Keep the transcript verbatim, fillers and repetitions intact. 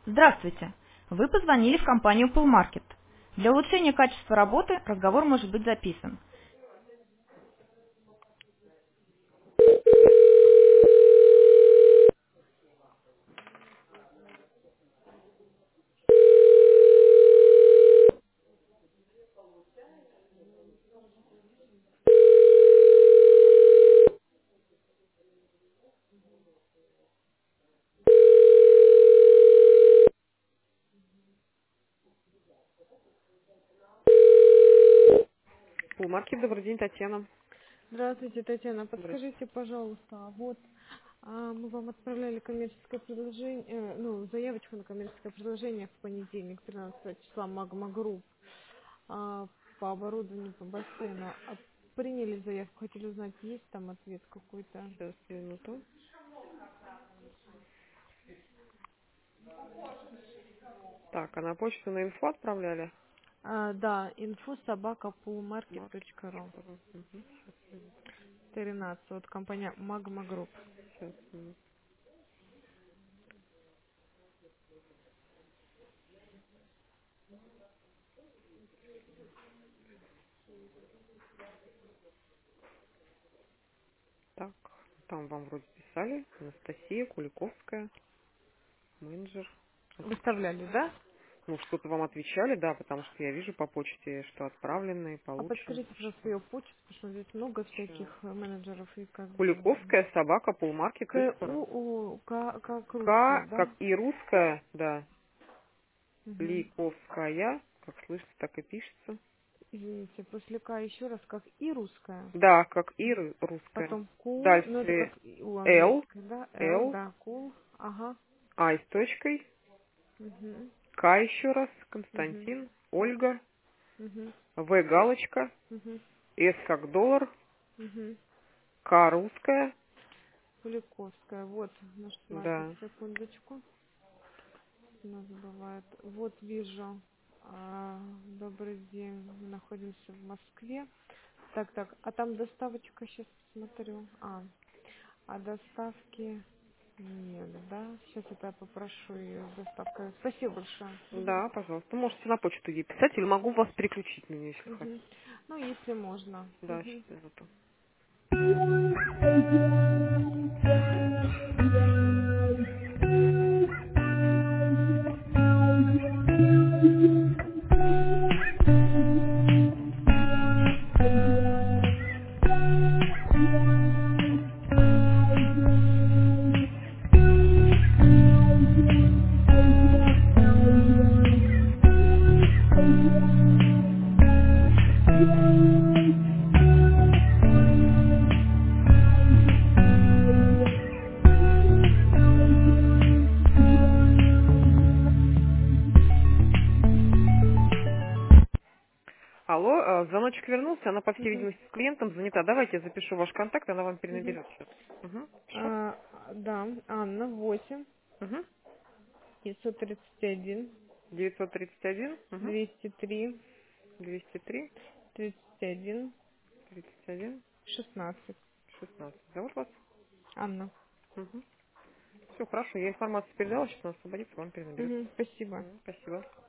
Здравствуйте! Вы позвонили в компанию Pullmarket. Для улучшения качества работы разговор может быть записан. Pullmarket, добрый день, Татьяна. Здравствуйте, Татьяна. Здравствуйте. Подскажите, пожалуйста, а вот а, мы вам отправляли коммерческое предложение, э, ну, заявочку на коммерческое предложение в понедельник, тринадцатого числа, Магма Групп, а, по оборудованию по бассейну. А приняли заявку, хотели узнать, есть там ответ какой-то? Сейчас, минуту. Так, а на почту на инфо отправляли? А, да, инфо собака Маркет. точка ру. Угу. тринадцать, вот компания Магма Групп. Сейчас, минуту. Так, там вам вроде писали. Анастасия Куликовская, менеджер. Выставляли, да? Ну, что-то вам отвечали, да, потому что я вижу по почте, что отправлено и А получено. подскажите, пожалуйста, Что? ее почту, потому что здесь много Сейчас. всяких э, менеджеров и как бы... Куликовская собака К, pullmarket.ru. У, У, К, как русская, К, да? как и русская, да, Угу. Ликовская, как слышится, так и пишется. Извините, после К еще раз, как и русская. Да, как и ру- русская. Потом кул, ну это Дальше как и у Л, английской, да? Л, Л, да, кул. Ага. А с точкой, Угу. К еще раз, Угу. Константин, Ольга, Угу. В галочка, Угу. С как доллар, Угу. К русская, Куликовская. Вот, нашла сейчас, да. секундочку. У нас бывает. Вот вижу. А, добрый день. Мы находимся в Москве. Так, так. А там доставочка, сейчас посмотрю. А, а доставки нет, да? Сейчас это я попрошу ее с доставкой. Спасибо большое. Мгм. Да, пожалуйста. Можете на почту ей писать или могу вас переключить на нее, если Мгм. хотите. Ну, если можно. Да, Мгм. сейчас минуту. Алло, э, звоночек вернулся, она, по всей Мгм. видимости, с клиентом занята. Давайте я запишу ваш контакт, она вам Мгм. перенаберет сейчас. Угу. Что? А, да, Анна, восемь, Угу. девятьсот тридцать один, девятьсот тридцать один, угу. двести три, двести три, тридцать один, тридцать один, шестнадцать. шестнадцать. Зовут вас? Анна. Угу. Все, хорошо, я информацию передала, сейчас она освободится, вам перенаберет. Мгм. Спасибо. Мгм, спасибо.